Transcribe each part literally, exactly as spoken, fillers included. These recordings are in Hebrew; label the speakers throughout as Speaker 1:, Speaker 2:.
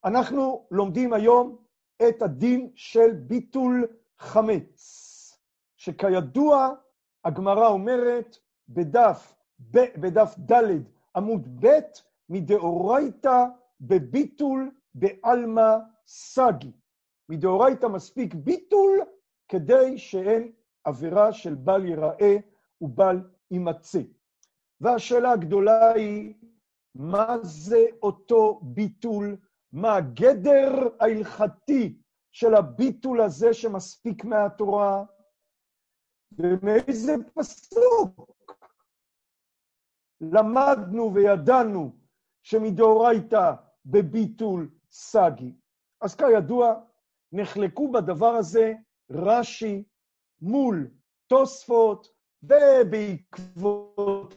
Speaker 1: אנחנו לומדים היום את הדין של ביטול חמץ, שכידוע הגמרא אומרת בדף, ב, בדף ד' עמוד ב', מדאורייתא בביטול בעלמא סגי. מדאורייתא מספיק ביטול כדי שאין עבירה של בל ייראה ובל יימצא. והשאלה הגדולה היא, מה זה אותו ביטול? מה הגדר ההלכתי של הביטול הזה שמספיק מהתורה? ומאיזה פסוק למדנו וידענו שמדאורייתא בביטול סגי? אז כידוע, נחלקו בדבר הזה רש"י מול תוספות, ובעקבות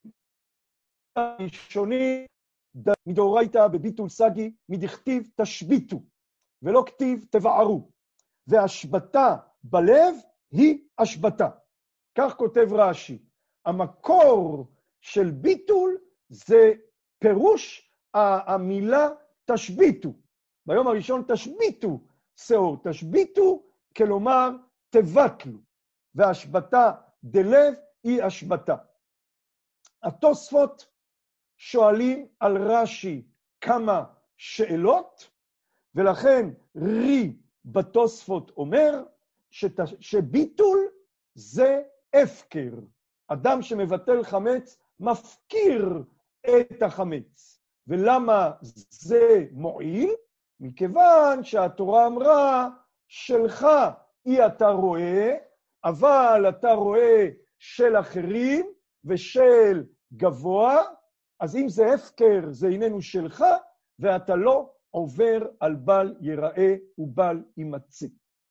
Speaker 1: הראשונים, מדאורייתא בביטול סגי, מדכתיב תשביתו, ולא כתיב תבערו. והשבתה בלב היא השבתה. כך כותב רש"י. המקור של ביטול זה פירוש המילה תשביתו. ביום הראשון תשביתו שאור, תשביתו כלומר תבטלו. והשבתה דלב היא השבתה. התוספות שואלים על רש"י כמה שאלות, ולכן רי בתוספות אומר שת... שביטול זה הפקר. אדם שמבטל חמץ מפקיר את החמץ. ולמה זה מועיל? מכיוון שהתורה אמרה, שלך היא אתה רואה, אבל אתה רואה של אחרים ושל גבוה, אז אם זה הפקר, זה איננו שלך, ואתה לא עובר על בל ייראה ובל יימצא.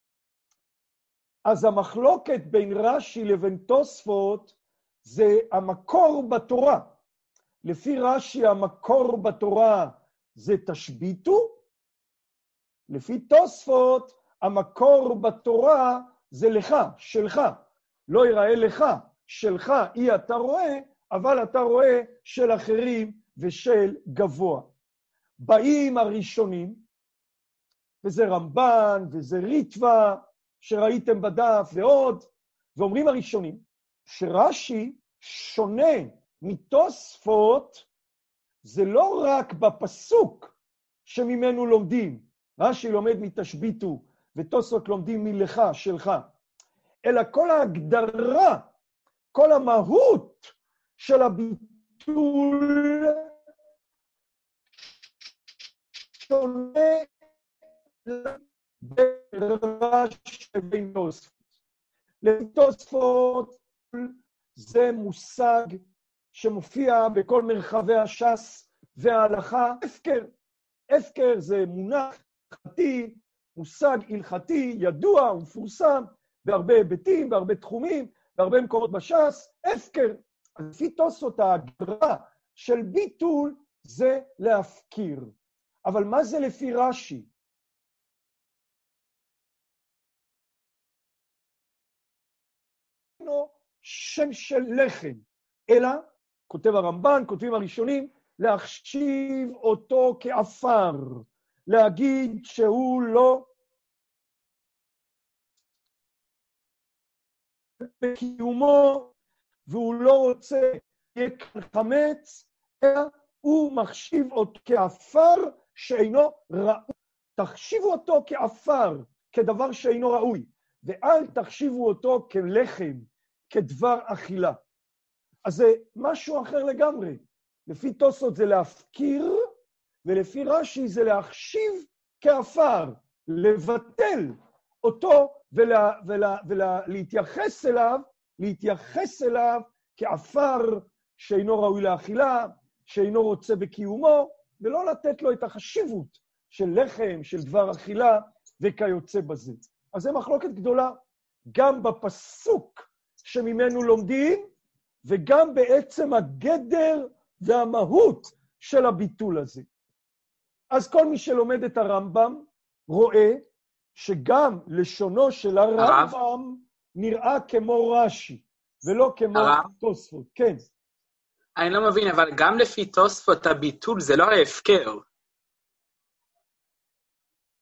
Speaker 1: אז המחלוקת בין רש"י לבין תוספות, זה המקור בתורה. לפי רש"י המקור בתורה זה תשביתו, לפי תוספות המקור בתורה זה לך, שלך. לא ייראה לך, שלך היא אתה רואה, אבל אתה רואה של אחרים ושל גבוה. באים הראשונים, וזה רמב"ן וזה ריטווה, שראיתם בדף ועוד, ואומרים הראשונים, שרש"י שונה מתוספות, זה לא רק בפסוק שממנו לומדים, רש"י לומד מתשביתו, ותוספות לומדים מלך, שלך, אלא כל ההגדרה, כל המהות של הביטול שונה ברש"י ובין תוספות. לתוספות זה מושג שמופיע בכל מרחבי הש"ס וההלכה, הפקר. הפקר זה מונח הלכתי, מושג הלכתי, ידוע ומפורסם בהרבה היבטים, בהרבה תחומים, בהרבה מקומות בש"ס, הפקר. אז לפי תוספות ההגדרה של ביטול זה להפקיר. אבל מה זה לפי רש"י? שם של לחם, אלא, כותב הרמב"ן, כותבים הראשונים, להחשיב אותו כעפר, להגיד שהוא לא בקיומו, והוא לא רוצה יהיה חמץ, אלא הוא מחשיב אותו כעפר שאינו ראוי. תחשיבו אותו כעפר, כדבר שאינו ראוי, ואל תחשיבו אותו כלחם, כדבר אכילה. אז זה משהו אחר לגמרי. לפי תוספות זה להפקיר, ולפי רש"י זה להחשיב כעפר, לבטל אותו ולה, ולה, ולהתייחס אליו, להתייחס אליו כעפר שאינו ראוי לאכילה, שאינו רוצה בקיומו, ולא לתת לו את החשיבות של לחם, של דבר אכילה, וכיוצא בזה. אז זה מחלוקת גדולה, גם בפסוק שממנו לומדים, וגם בעצם הגדר והמהות של הביטול הזה. אז כל מי שלומד את הרמב"ם רואה שגם לשונו של הרמב"ם נראה כמו רש"י, ולא כמו תוספות. כן.
Speaker 2: אני לא מבין, אבל גם לפי תוספות הביטול זה לא ההפקר.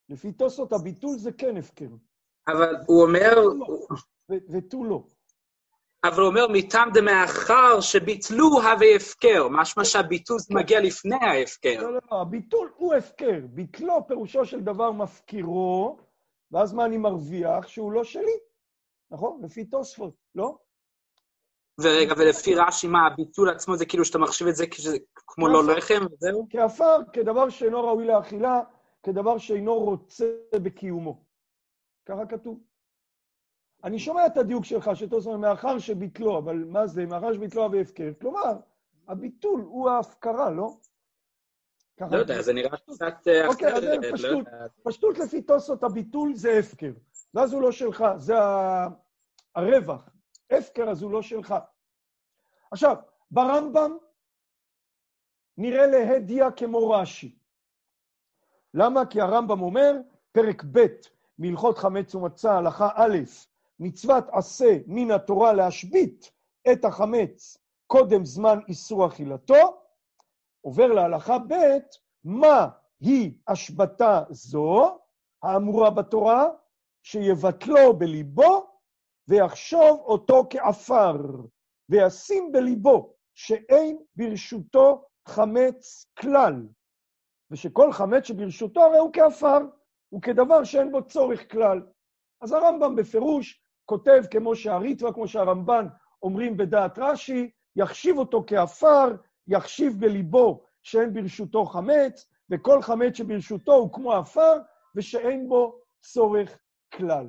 Speaker 1: לפי תוספות הביטול זה כן הפקר.
Speaker 2: אבל הוא אומר...
Speaker 1: ותו לא.
Speaker 2: אבל הוא אומר, מטעם דמאחר שביטלו הווה הפקר, משמע שהביטול מגיע לפני ההפקר.
Speaker 1: לא, לא, לא, הביטול הוא הפקר. ביטלו פירושו של דבר מפקירו, ואז מה אני מרוויח? שהוא לא שלי. נכון? לפי תוספות, לא?
Speaker 2: ורגע, ולפי רש"י, מה, הביטול עצמו זה כאילו שאתה מחשיב את זה כמו לא לחם, וזהו?
Speaker 1: כאפר, כדבר שאינו ראוי לאכילה, כדבר שאינו רוצה בקיומו. ככה כתוב. אני שומע את הדיוק שלך, שתוספות מאחר שביטלו, אבל מה זה? מאחר שביטלו הווה הפקר. כלומר, הביטול הוא ההפקרה, לא?
Speaker 2: לא יודע, זה נראה קצת
Speaker 1: אוקיי, אז זה פשטות. פשטות לפי תוספות הביטול זה הפקר. ואז הוא לא שלך, זה הרווח. הפקר אז הוא לא שלך. עכשיו, ברמב"ם נראה להדיה כמו רש"י. למה? כי הרמב"ם אומר, פרק ב' מהלכות חמץ ומצה, הלכה א', מצוות עשה מן התורה להשבית את החמץ קודם זמן איסור אכילתו, עובר להלכה ב', מה היא השבתה זו, האמורה בתורה, שיבטלו בליבו, ויחשוב אותו כעפר, וישים בליבו שאין ברשותו חמץ כלל, ושכל חמץ שברשותו הרי הוא כעפר, הוא כדבר שאין בו צורך כלל. אז הרמב"ם בפירוש כותב כמו שהריטב"א, כמו שהרמב"ן אומרים בדעת רש"י, יחשיב אותו כעפר, יחשיב בליבו שאין ברשותו חמץ, וכל חמץ שברשותו הוא כמו עפר, ושאין בו צורך כלל.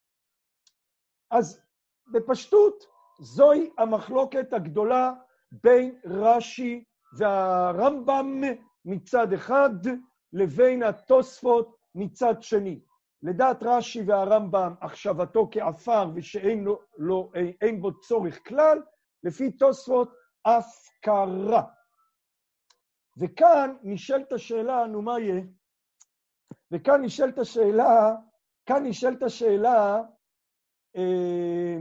Speaker 1: אז בפשטות, זוהי המחלוקת הגדולה בין רש"י והרמב"ם מצד אחד, לבין התוספות מצד שני. לדעת רש"י והרמב"ם, החשבתו כעפר ושאין לו, לא, אין בו צורך כלל, לפי תוספות הפקרה. וכאן נשאלת השאלה, נו מה יהיה? וכאן נשאלת השאלה, כאן נשאלת השאלה, אה,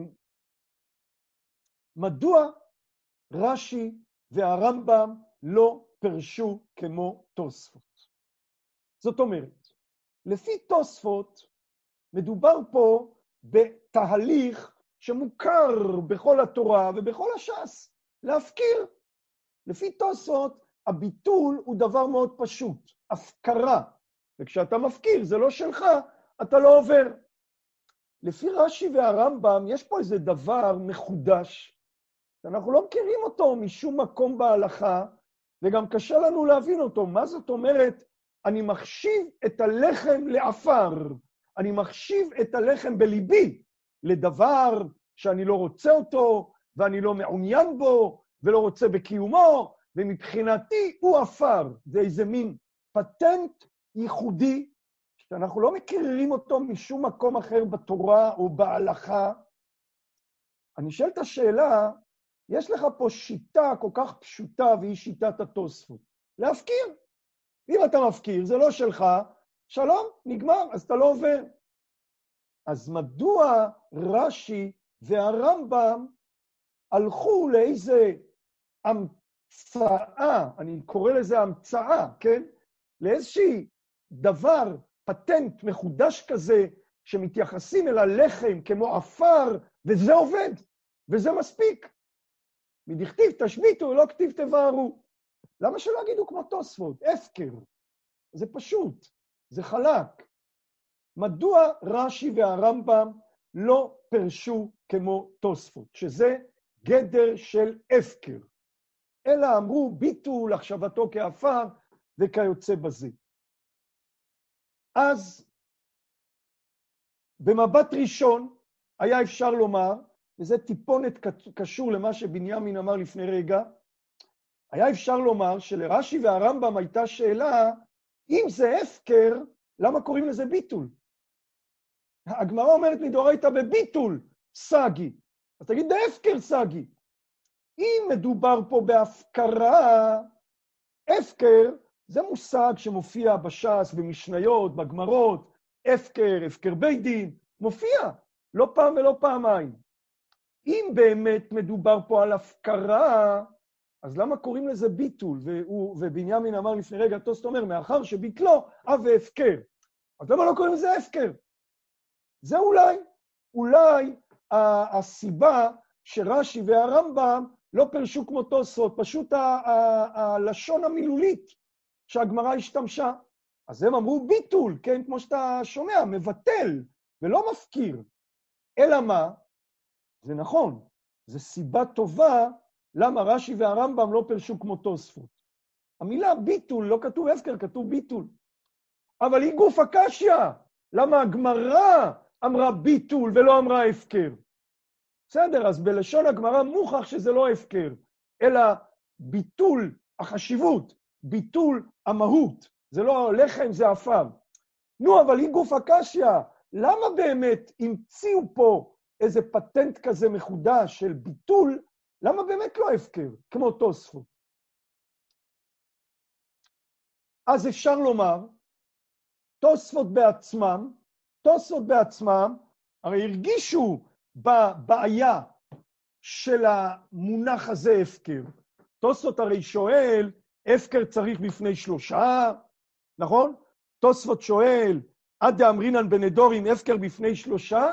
Speaker 1: מדוע רש"י והרמב"ם לא פרשו כמו תוספות? זאת אומרת, לפי תוספות מדובר פה בתהליך שמוכר בכל התורה ובכל הש"ס, להפקיר. לפי תוספות הביטול הוא דבר מאוד פשוט, הפקרה. וכשאתה מפקיר זה לא שלך, אתה לא עובר. לפי רש"י והרמב"ם יש פה איזה דבר מחודש, שאנחנו לא מכירים אותו משום מקום בהלכה, וגם קשה לנו להבין אותו. מה זאת אומרת? אני מחשיב את הלחם לעפר, אני מחשיב את הלחם בליבי לדבר שאני לא רוצה אותו, ואני לא מעוניין בו, ולא רוצה בקיומו, ומבחינתי הוא עפר. זה איזה מין פטנט ייחודי, שאנחנו לא מכירים אותו משום מקום אחר בתורה או בהלכה. אני שואל את השאלה, יש לך פה שיטה כל כך פשוטה, והיא שיטת התוספות. להפקיר. אם אתה מפקיר, זה לא שלך, שלום, נגמר, אז אתה לא עובר. אז מדוע רש"י והרמב"ם הלכו לאיזה המצאה, אני קורא לזה המצאה, כן? לאיזושהי דבר, פטנט מחודש כזה, שמתייחסים אל הלחם כמו עפר, וזה עובד, וזה מספיק. מדכתיב תשביתו ולא כתיב תבערו. למה שלא יגידו כמו תוספות? הפקר. זה פשוט, זה חלק. מדוע רש"י והרמב"ם לא פרשו כמו תוספות, שזה גדר של הפקר, אלא אמרו ביטול, החשבתו כעפר וכיוצא בזה. אז במבט ראשון היה אפשר לומר, וזה טיפונת קשור למה שבנימין אמר לפני רגע, היה אפשר לומר שלרש"י והרמב"ם הייתה שאלה, אם זה הפקר, למה קוראים לזה ביטול? הגמרא אומרת מדאורייתא בביטול סגי, אז תגיד בהפקר סגי. אם מדובר פה בהפקרה, הפקר זה מושג שמופיע בש"ס, במשניות, בגמרות, הפקר, הפקר בית דין, מופיע, לא פעם ולא פעמיים. אם באמת מדובר פה על הפקרה, אז למה קוראים לזה ביטול? והוא, ובנימין אמר לפני רגע, תוספות אומר, מאחר שביטלו, הווה הפקר. אז למה לא קוראים לזה הפקר? זה אולי, אולי הסיבה שרש"י והרמב"ם לא פרשו כמו תוספות, פשוט הלשון המילולית שהגמרא השתמשה. אז הם אמרו ביטול, כן, כמו שאתה שומע, מבטל ולא מפקיר. אלא מה? זה נכון, זה סיבה טובה למה רש"י והרמב"ם לא פרשו כמו תוספות. המילה ביטול לא כתוב הפקר, כתוב ביטול. אבל היא גוף הקשיא. למה הגמרא אמרה ביטול ולא אמרה הפקר? בסדר, אז בלשון הגמרא מוכח שזה לא הפקר, אלא ביטול החשיבות, ביטול המהות. זה לא לחם, זה אפר. נו, אבל היא גוף הקשיא. למה באמת המציאו פה איזה פטנט כזה מחודש של ביטול? למה באמת לא הפקר, כמו תוספות? אז אפשר לומר, תוספות בעצמם, תוספות בעצמם, הרי הרגישו בבעיה של המונח הזה הפקר. תוספות הרי שואל, הפקר צריך בפני שלושה, נכון? תוספות שואל, עד דאמרינן בנדורים, הפקר בפני שלושה?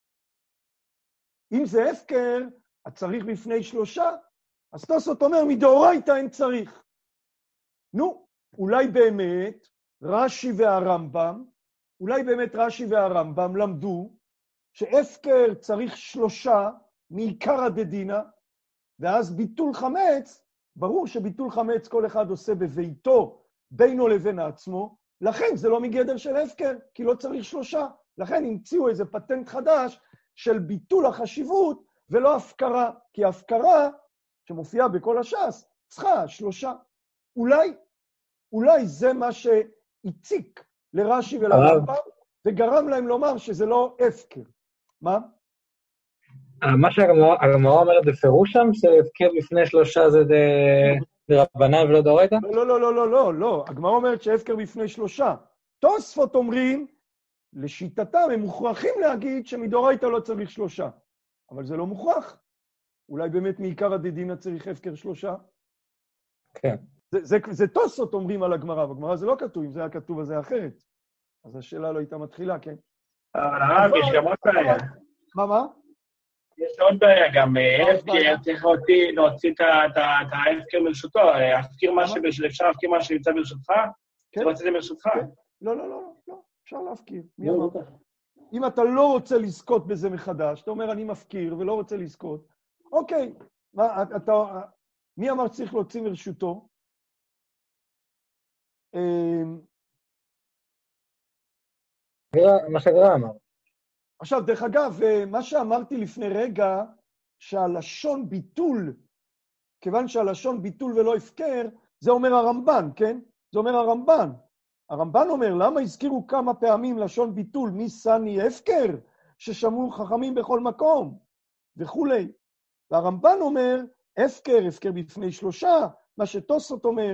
Speaker 1: אם זה הפקר, אז צריך בפני שלושה. אז תוספות אומר, מדאורייתא אין צריך. נו, אולי באמת רש"י והרמב"ם, אולי באמת רש"י והרמב"ם למדו שהפקר צריך שלושה מעיקרא דדינא, ואז ביטול חמץ, ברור שביטול חמץ כל אחד עושה בביתו בינו לבין עצמו, לכן זה לא מגדר של הפקר, כי לא צריך שלושה. לכן המציאו איזה פטנט חדש של ביטול החשיבות ולא הפקרה, כי הפקרה שמופיעה בכל הש"ס צריכה שלושה. אולי, אולי זה מה שהציק לרש"י ולרמב"ם, וגרם להם לומר שזה לא הפקר. מה?
Speaker 3: מה שהגמרא אומרת בפירוש שם, שהפקר בפני שלושה זה דרבנן ולא דאורייתא?
Speaker 1: לא, לא, לא, לא, לא, לא. הגמרא אומרת שהפקר בפני שלושה. תוספות אומרים, לשיטתם הם מוכרחים להגיד שמדאורייתא לא צריך שלושה. אבל זה לא מוכרח. אולי באמת מעיקרא דדינא צריך הפקר שלושה?
Speaker 3: כן.
Speaker 1: זה, זה, זה תוספות אומרים על הגמרא, בגמרא זה לא כתוב, אם זה היה כתוב אז זה אחרת. אז השאלה לא הייתה מתחילה, כן.
Speaker 4: אבל הרב, יש גם עוד בעיה.
Speaker 1: מה, מה?
Speaker 4: יש עוד בעיה, גם הפקר, צריך להוציא את ההפקר ברשותו, אפשר להפקיר מה שנמצא ברשותך? צריך להוציא את זה ברשותך?
Speaker 1: לא, לא, לא, לא, אפשר להפקיר. אם אתה לא רוצה לזכות בזה מחדש, אתה אומר אני מפקיר ולא רוצה לזכות, אוקיי, מי אמר צריך להוציא מרשותו?
Speaker 3: מה שהגמרא אמר.
Speaker 1: עכשיו, דרך אגב, מה שאמרתי לפני רגע, שהלשון ביטול, כיוון שהלשון ביטול ולא הפקר, זה אומר הרמב"ן, כן? זה אומר הרמב"ן. הרמב"ן אומר, למה הזכירו כמה פעמים לשון ביטול, מי סני הפקר, ששמעו חכמים בכל מקום, וכולי. והרמב"ן אומר, הפקר, הפקר בפני שלושה, מה שתוספות אומר.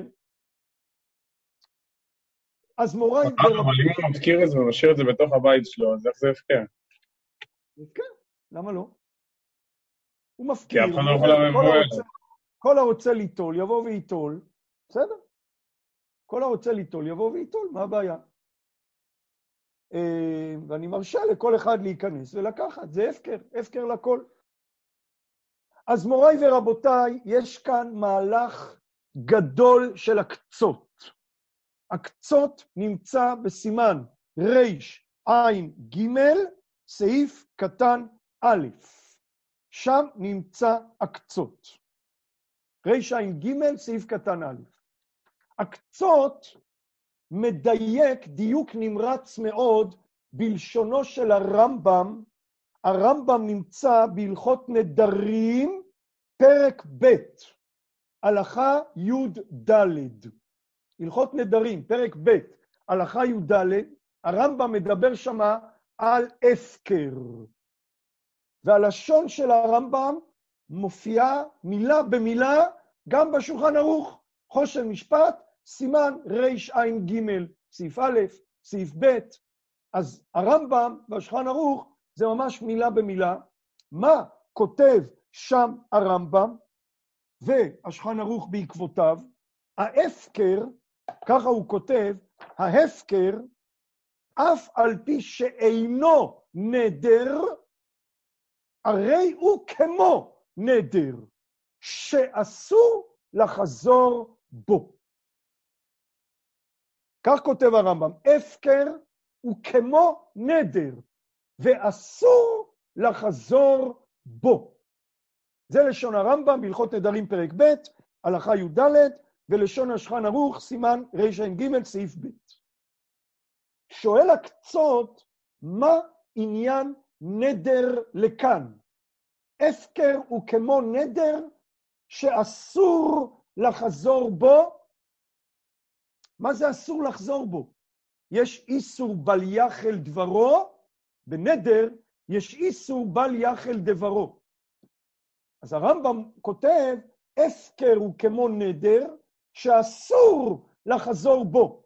Speaker 1: אז מוריי...
Speaker 5: אבל אם הוא מזכיר את זה ומשאיר את זה בתוך הבית שלו, אז איך זה הפקר?
Speaker 1: הפקר, למה לא? הוא מפקיר.
Speaker 5: כי אף אחד לא יכול לממועל.
Speaker 1: כל הרוצה ליטול, יבוא ויטול, בסדר? כל הרוצה ליטול, יבוא ויטול, מה הבעיה? ואני מרשה לכל אחד להיכנס ולקחת, זה הפקר, הפקר לכל. אז מוריי ורבותיי, יש כאן מהלך גדול של הקצות. הקצות נמצא בסימן ריש עין ג' סעיף קטן א', שם נמצא הקצות. ריש עין ג' סעיף קטן א'. הקצות מדייק דיוק נמרץ מאוד בלשונו של הרמב"ם. הרמב"ם נמצא בהלכות נדרים, פרק ב', הלכה י' ד'. הלכות נדרים, פרק ב', הלכה י' ד', הרמב"ם מדבר שמה על הפקר. והלשון של הרמב"ם מופיעה מילה במילה גם בשולחן ערוך, חושן משפט, סימן ריש עין ג' סעיף א', סעיף ב'. אז הרמב"ם בשולחן ערוך זה ממש מילה במילה. מה כותב שם הרמב"ם והשולחן ערוך בעקבותיו? ההפקר, ככה הוא כותב, ההפקר אף על פי שאינו נדר, הרי הוא כמו נדר, שאסור לחזור בו. כך כותב הרמב"ם, הפקר הוא כמו נדר, ואסור לחזור בו. זה לשון הרמב"ם בהלכות נדרים פרק ב', הלכה י"ד, ולשון השולחן ערוך, סימן רע"ג, סעיף ב'. שואל הקצות, מה עניין נדר לכאן? הפקר הוא כמו נדר שאסור לחזור בו. מה זה אסור לחזור בו? יש איסור בל יחל דברו, בנדר יש איסור בל יחל דברו. אז הרמב"ם כותב, הפקר הוא כמו נדר שאסור לחזור בו.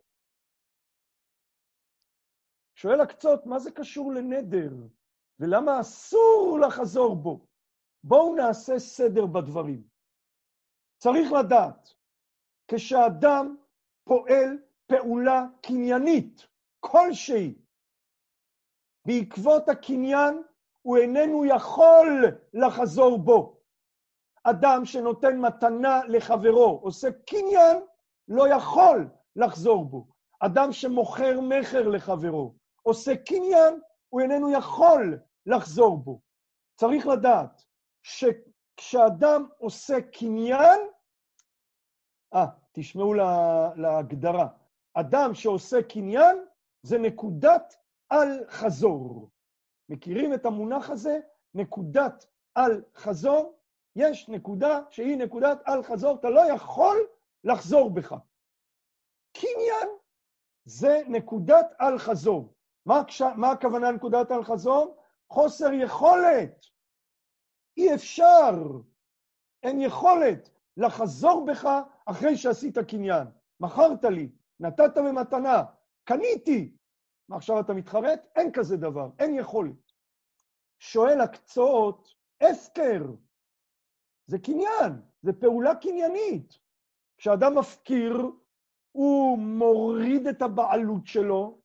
Speaker 1: שואל הקצות, מה זה קשור לנדר? ולמה אסור לחזור בו? בואו נעשה סדר בדברים. צריך לדעת, כשאדם פועל פעולה קניינית כלשהי, בעקבות הקניין הוא איננו יכול לחזור בו. אדם שנותן מתנה לחברו, עושה קניין, לא יכול לחזור בו. אדם שמוכר מחר לחברו, עושה קניין, הוא איננו יכול לחזור בו. צריך לדעת שכשאדם עושה קניין, אה, תשמעו לה, להגדרה. אדם שעושה קניין זה נקודת על חזור. מכירים את המונח הזה? נקודת על חזור? יש נקודה שהיא נקודת על חזור, אתה לא יכול לחזור בך. קניין זה נקודת על חזור. מה, מה הכוונה נקודת על חזור? חוסר יכולת. אי אפשר, אין יכולת לחזור בך אחרי שעשית קניין. מכרת לי, נתת במתנה, קניתי. מה עכשיו אתה מתחרט? אין כזה דבר, אין יכולת. שואל הקצות, הפקר. זה קניין, זה פעולה קניינית. כשאדם מפקיר, הוא מוריד את הבעלות שלו,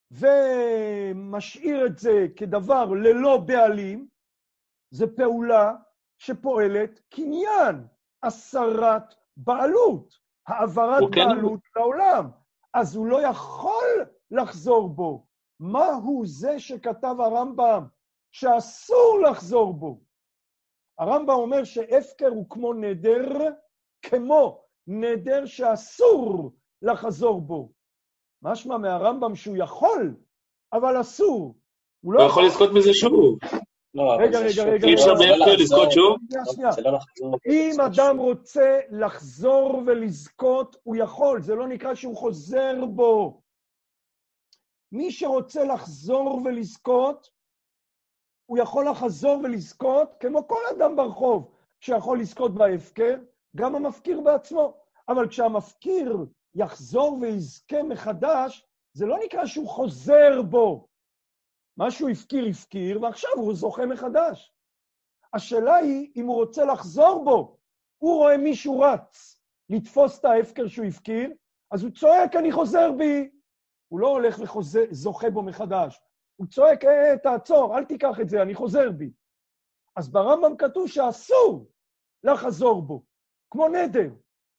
Speaker 1: ומשאיר את זה כדבר ללא בעלים, זה פעולה שפועלת קניין, הסרת בעלות, העברת בעלות לעולם. אז הוא לא יכול לחזור בו. מהו זה שכתב הרמב"ם שאסור לחזור בו? הרמב"ם אומר שהפקר הוא כמו נדר, כמו נדר שאסור לחזור בו. משמע מהרמב"ם שהוא יכול, אבל אסור. הוא
Speaker 2: לא יכול לזכות מזה שוב.
Speaker 1: רגע, רגע, רגע.
Speaker 2: אי אפשר בהפקר לזכות שוב?
Speaker 1: אם אדם רוצה לחזור ולזכות, הוא יכול. זה לא נקרא שהוא חוזר בו. מי שרוצה לחזור ולזכות, הוא יכול לחזור ולזכות, כמו כל אדם ברחוב שיכול לזכות בהפקר, גם המפקיר בעצמו. אבל כשהמפקיר יחזור ויזכה מחדש, זה לא נקרא שהוא חוזר בו. מה שהוא הפקיר, הפקיר, ועכשיו הוא זוכה מחדש. השאלה היא, אם הוא רוצה לחזור בו, הוא רואה מישהו רץ לתפוס את ההפקר שהוא הפקיר, אז הוא צועק, אני חוזר בי. הוא לא הולך וזוכה בו מחדש. הוא צועק, אה, תעצור, אל תיקח את זה, אני חוזר בי. אז ברמב"ם כתוב שאסור לחזור בו, כמו נדר.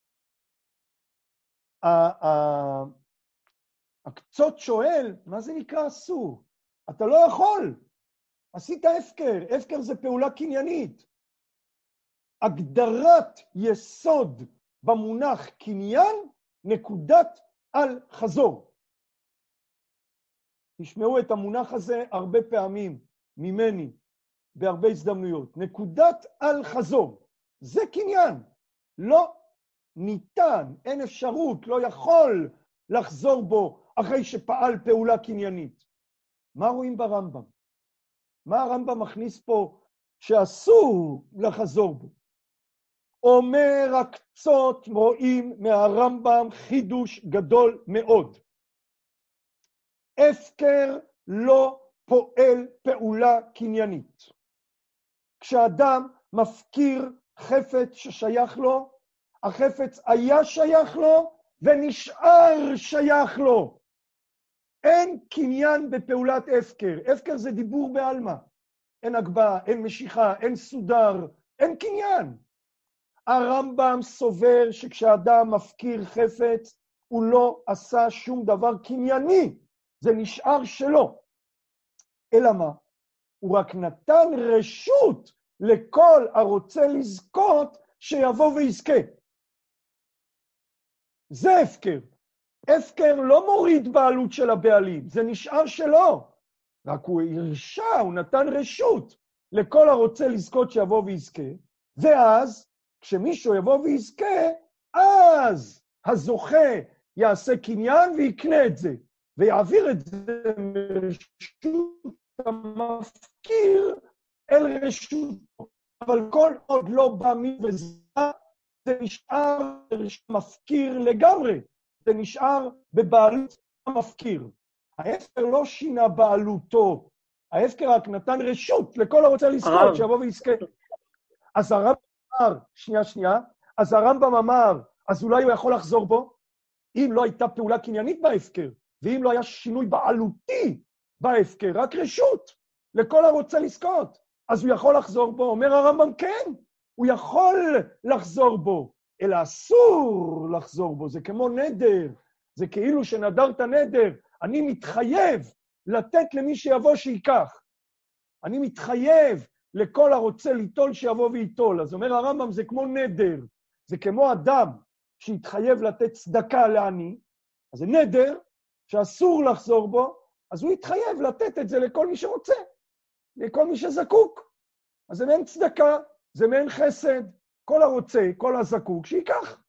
Speaker 1: הקצות שואל, מה זה נקרא אסור? אתה לא יכול. עשית הפקר, הפקר זה פעולה קניינית. הגדרת יסוד במונח קניין, נקודת על חזור. תשמעו את המונח הזה הרבה פעמים ממני, בהרבה הזדמנויות. נקודת על חזור. זה קניין. לא ניתן, אין אפשרות, לא יכול לחזור בו אחרי שפעל פעולה קניינית. מה רואים ברמב"ם? מה הרמב"ם מכניס פה שאסור לחזור בו? אומר הקצות רואים מהרמב"ם חידוש גדול מאוד. הפקר לא פועל פעולה קניינית. כשאדם מפקיר חפץ ששייך לו, החפץ היה שייך לו ונשאר שייך לו. אין קניין בפעולת הפקר. הפקר זה דיבור בעלמא. אין הגבהה, אין משיכה, אין סודר, אין קניין. הרמב"ם סובר שכשאדם מפקיר חפץ, הוא לא עשה שום דבר קנייני. זה נשאר שלו. אלא מה? הוא רק נתן רשות לכל הרוצה לזכות שיבוא ויזכה. זה הפקר. הפקר לא מוריד בעלות של הבעלים, זה נשאר שלו. רק הוא הרשה, הוא נתן רשות לכל הרוצה לזכות שיבוא ויזכה, ואז כשמישהו יבוא ויזכה, אז הזוכה יעשה קניין ויקנה את זה, ויעביר את זה מרשות המפקיר אל רשותו. אבל כל עוד לא בא מי וזכה, זה נשאר מפקיר לגמרי. זה נשאר בבעלות המפקיר. ההפקר לא שינה בעלותו. ההפקר רק נתן רשות לכל הרוצה לזכות שיבוא ויזכה. אז הרמב"ם אמר, שנייה, שנייה, אז הרמב"ם אמר, אז אולי הוא יכול לחזור בו, אם לא הייתה פעולה קניינית בהפקר, ואם לא היה שינוי בעלותי בהפקר, רק רשות לכל הרוצה לזכות, אז הוא יכול לחזור בו. אומר הרמב"ם, כן, הוא יכול לחזור בו, אלא אסור לחזור בו. זה כמו נדר, זה כאילו שנדרת נדר, אני מתחייב לתת למי שיבוא שיקח. אני מתחייב לכל הרוצה ליטול שיבוא ויטול. אז אומר הרמב"ם, זה כמו נדר, זה כמו אדם שהתחייב לתת צדקה לעני, אז זה נדר שאסור לחזור בו, אז הוא התחייב לתת את זה לכל מי שרוצה, לכל מי שזקוק. אז זה מעין צדקה, זה מעין חסד, כל הרוצה, כל הזקוק, שיקח.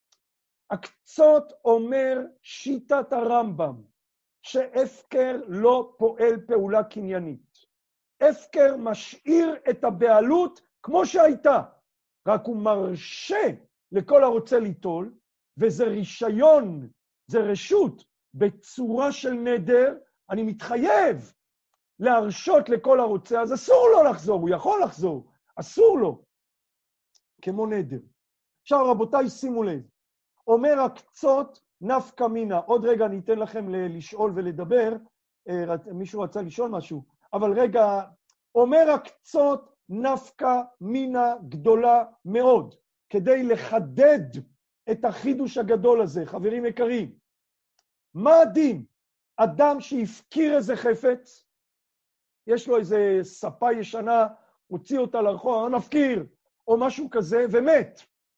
Speaker 1: הקצות אומר שיטת הרמב"ם, שהפקר לא פועל פעולה קניינית. הפקר משאיר את הבעלות כמו שהייתה, רק הוא מרשה לכל הרוצה ליטול, וזה רישיון, זה רשות, בצורה של נדר, אני מתחייב להרשות לכל הרוצה, אז אסור לו לחזור, הוא יכול לחזור, אסור לו, כמו נדר. עכשיו רבותיי, שימו לב, אומר הקצות נפקא מינה, עוד רגע אני אתן לכם לשאול ולדבר, מישהו רצה לשאול משהו, אבל רגע, אומר הקצות נפקא מינה גדולה מאוד, כדי לחדד את החידוש הגדול הזה, חברים יקרים. מה הדין? אדם שהפקיר איזה חפץ, יש לו איזה ספה ישנה, הוציא אותה לרחוב, נפקיר, או משהו כזה, ומת.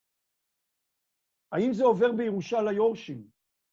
Speaker 1: האם זה עובר בירושה ליורשים?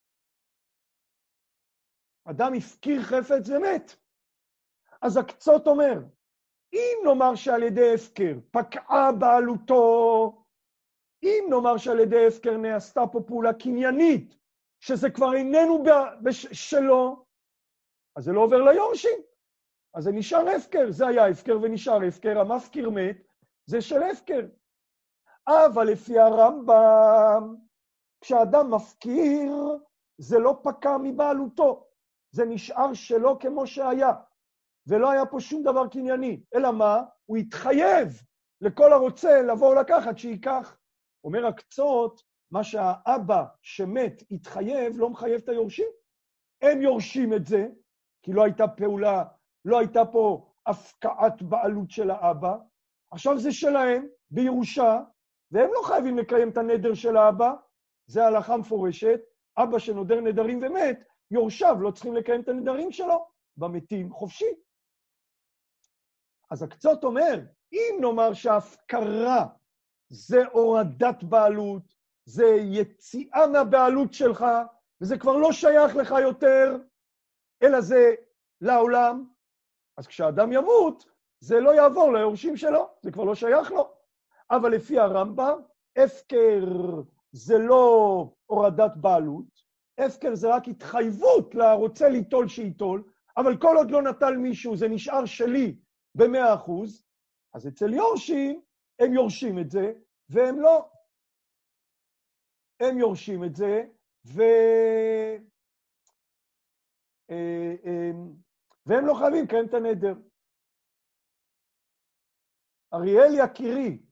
Speaker 1: אדם הפקיר חפץ ומת. אז הקצות אומר, אם נאמר שעל ידי הפקר פקעה בעלותו, אם נאמר שעל ידי הפקר נעשתה פה פעולה קניינית, שזה כבר איננו שלו, אז זה לא עובר ליורשים. אז זה נשאר הפקר, זה היה הפקר ונשאר הפקר, המפקיר מת, זה של הפקר. אבל לפי הרמב"ם, כשאדם מפקיר, זה לא פקע מבעלותו, זה נשאר שלו כמו שהיה, ולא היה פה שום דבר קנייני, אלא מה? הוא התחייב לכל הרוצה לבוא לקחת שיקח. אומר הקצות, מה שהאבא שמת התחייב, לא מחייב את היורשים. הם יורשים את זה, כי לא הייתה פעולה, לא הייתה פה הפקעת בעלות של האבא. עכשיו זה שלהם, בירושה, והם לא חייבים לקיים את הנדר של האבא, זה הלכה מפורשת, אבא שנודר נדרים ומת, יורשיו לא צריכים לקיים את הנדרים שלו, במתים חופשי. אז הקצות אומר, אם נאמר שההפקרה זה הורדת בעלות, זה יציאה מהבעלות שלך, וזה כבר לא שייך לך יותר, אלא זה לעולם, אז כשאדם ימות, זה לא יעבור ליורשים שלו, זה כבר לא שייך לו. אבל לפי הרמב"ם, הפקר זה לא הורדת בעלות, הפקר זה רק התחייבות לרוצה ליטול שיטול, אבל כל עוד לא נטל מישהו, זה נשאר שלי ב-מאה אחוז, אז אצל יורשים, הם יורשים את זה, והם לא. הם יורשים את זה, ו... והם לא חייבים לקיים את הנדר. אריאל יקירי,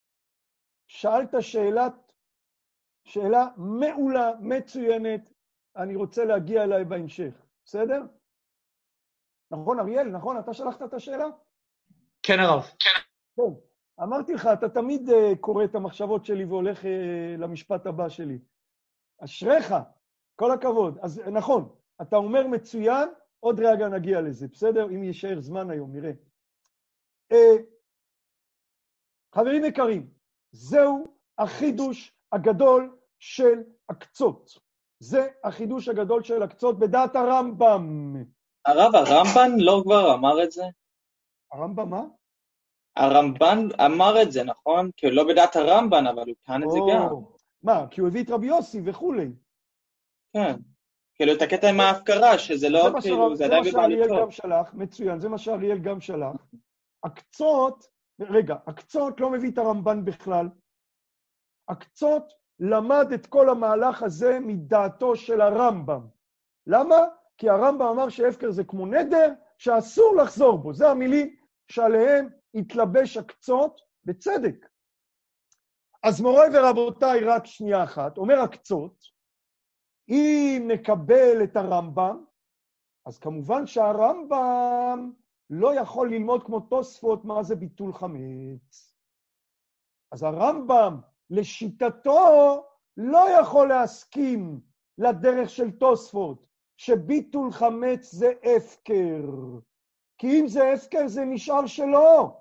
Speaker 1: שאלת שאלת, שאלה מעולה, מצוינת, אני רוצה להגיע אליי בהמשך. בסדר? נכון, אריאל? נכון? אתה שלחת את השאלה?
Speaker 3: כן, הרב.
Speaker 1: טוב, אמרתי לך, אתה תמיד uh, קורא את המחשבות שלי והולך uh, למשפט הבא שלי. אשריך, כל הכבוד. אז נכון, אתה אומר מצוין, עוד רגע נגיע לזה, בסדר? אם יישאר זמן היום, נראה. Uh, חברים יקרים, זהו החידוש הגדול של הקצות. זה החידוש הגדול של הקצות בדעת הרמב"ם.
Speaker 6: הרב, הרמב"ן לא כבר אמר את זה?
Speaker 1: הרמב"ם מה?
Speaker 6: הרמב"ן אמר את זה, נכון? כי הוא לא בדעת הרמב"ן, אבל הוא טען את זה גם.
Speaker 1: מה? כי הוא הביא את רבי יוסי וכולי.
Speaker 6: כן. כאילו, את הקטע עם ההפקרה, שזה לא, כאילו, זה עדיין בבעלותו.
Speaker 1: זה מה שאריאל גם שלח, מצוין, זה מה שאריאל גם שלח. הקצות, רגע, הקצות לא מביא את הרמב"ן בכלל. הקצות למד את כל המהלך הזה מדעתו של הרמב"ם. למה? כי הרמב"ם אמר שהפקר זה כמו נדר, שאסור לחזור בו. זה המילים שעליהם התלבש הקצות בצדק. אז מוריי ורבותיי, רק שנייה אחת, אומר הקצות, אם נקבל את הרמב"ם, אז כמובן שהרמב"ם לא יכול ללמוד כמו תוספות מה זה ביטול חמץ. אז הרמב"ם, לשיטתו, לא יכול להסכים לדרך של תוספות, שביטול חמץ זה הפקר. כי אם זה הפקר, זה נשאר שלו.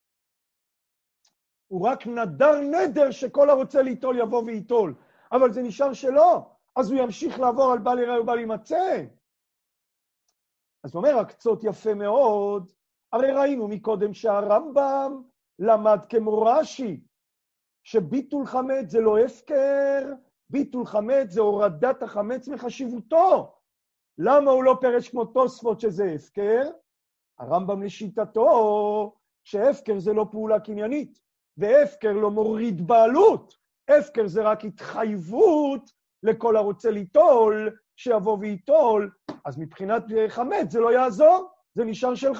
Speaker 1: הוא רק נדר נדר שכל הרוצה ליטול יבוא ויטול. אבל זה נשאר שלו. אז הוא ימשיך לעבור על בל יראה ובל ימצא. אז הוא אומר, הקצות יפה מאוד. הרי ראינו מקודם שהרמב"ם למד כמו רש"י, שביטול חמץ זה לא הפקר, ביטול חמץ זה הורדת החמץ מחשיבותו. למה הוא לא פרש כמו תוספות שזה הפקר? הרמב"ם לשיטתו שהפקר זה לא פעולה קניינית, והפקר לא מוריד בעלות, הפקר זה רק התחייבות לכל הרוצה ליטול, שיבוא ויטול, אז מבחינת חמץ זה לא יעזור, זה נשאר שלך.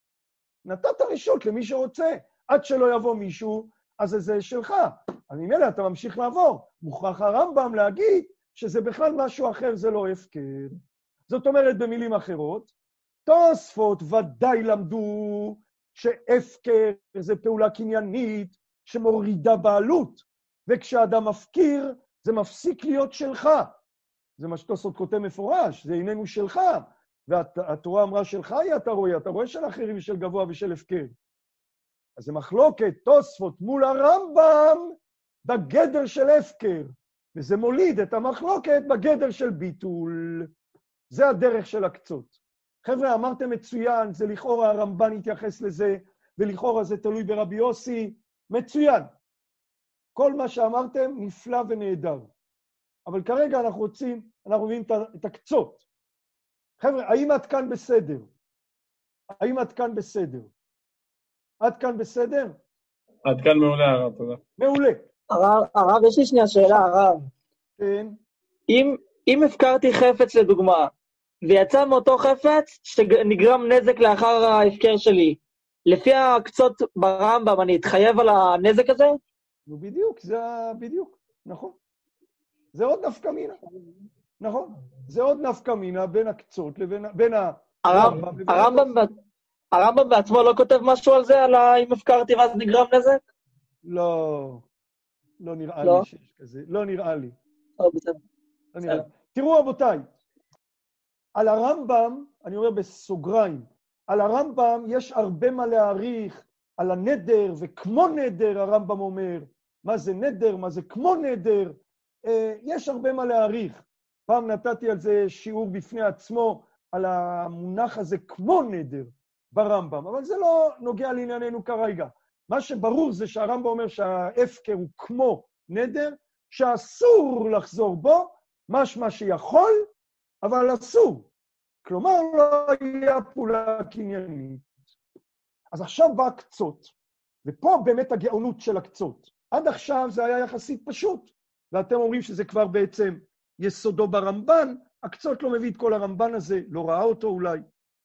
Speaker 1: נתת רשות למי שרוצה, עד שלא יבוא מישהו, אז זה שלך. אז ממילא אתה ממשיך לעבור. מוכרח הרמב"ם להגיד שזה בכלל משהו אחר, זה לא הפקר. זאת אומרת במילים אחרות, תוספות ודאי למדו שהפקר זה פעולה קניינית שמורידה בעלות, וכשאדם מפקיר זה מפסיק להיות שלך. זה מה שתוספות כותב מפורש, זה איננו שלך. והתורה אמרה שלך היא אתה רואה, אתה רואה של אחרים ושל גבוה ושל הפקר. אז זה מחלוקת תוספות מול הרמב"ם בגדר של הפקר, וזה מוליד את המחלוקת בגדר של ביטול. זה הדרך של הקצות. חבר'ה, אמרתם מצוין, זה לכאורה הרמב"ן התייחס לזה, ולכאורה זה תלוי ברבי יוסי, מצוין. כל מה שאמרתם נפלא ונהדר. אבל כרגע אנחנו רוצים, אנחנו רואים את הקצות. חבר'ה, האם עד כאן בסדר? האם עד כאן בסדר? עד כאן בסדר?
Speaker 5: עד כאן מעולה, הרב, תודה.
Speaker 1: מעולה.
Speaker 7: הרב, הרב, יש לי שנייה שאלה, הרב.
Speaker 1: כן.
Speaker 7: אם, אם הפקרתי חפץ לדוגמה, ויצא מאותו חפץ שנגרם נזק לאחר ההפקר שלי, לפי הקצות ברמב"ם אני אתחייב על הנזק הזה?
Speaker 1: נו בדיוק, זה בדיוק, נכון. זה עוד נפקא מינה. נכון. זה עוד נפקא מינה בין הקצות לבין בין הרמב"ם.
Speaker 7: הרמב"ם, הרמב"ם בעצמו לא כותב משהו על זה, על אם הפקרתי ואז נגרם נזק?
Speaker 1: לא, לא נראה
Speaker 7: לא?
Speaker 1: לי שיש כזה, לא נראה לי.
Speaker 7: לא, בסדר.
Speaker 1: לא נראה לי. תראו רבותיי, על הרמב"ם, אני אומר בסוגריים, על הרמב"ם יש הרבה מה להעריך, על הנדר, וכמו נדר הרמב"ם אומר, מה זה נדר, מה זה כמו נדר, אה, יש הרבה מה להעריך. פעם נתתי על זה שיעור בפני עצמו, על המונח הזה כמו נדר ברמב"ם, אבל זה לא נוגע לענייננו כרגע. מה שברור זה שהרמב"ם אומר שההפקר הוא כמו נדר, שאסור לחזור בו, משמע שיכול, אבל אסור. כלומר, לא יהיה פעולה קניינית. אז עכשיו בא הקצות, ופה באמת הגאונות של הקצות. עד עכשיו זה היה יחסית פשוט, ואתם אומרים שזה כבר בעצם יסודו ברמב"ן, הקצות לא מביא את כל הרמב"ן הזה, לא ראה אותו אולי.